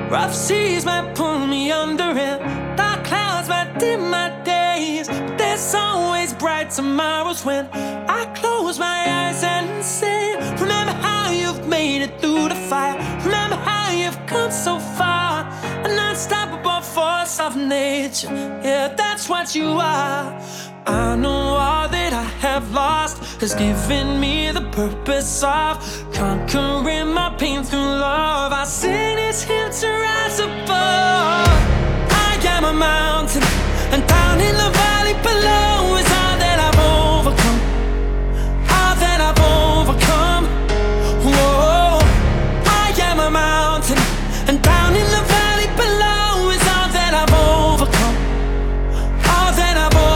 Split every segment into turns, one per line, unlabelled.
Rough seas might pull me under and dark clouds might dim my days, but there's always bright tomorrows when I close my eyes and say, remember how you've made it through the fire. Remember how you've come so far. An unstoppable force of nature, yeah, that's what you are. I know all that I have lost has given me the purpose of conquering my pain through love. I sing this here to rise above. I am a mountain, and down in the valley below is all that I've overcome. All that I've overcome. Whoa, I am a mountain, and down in the valley below is all that I've overcome. All that I've overcome.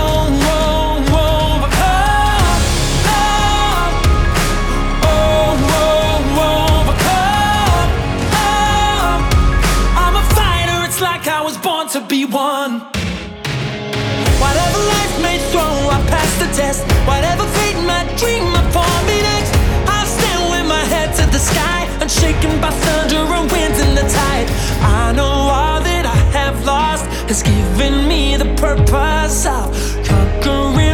To be one. Whatever life may throw, I pass the test. Whatever fate might dream up for me next, I'll stand with my head to the sky, unshaken by thunder and winds and the tide. I know all that I have lost has given me the purpose of conquering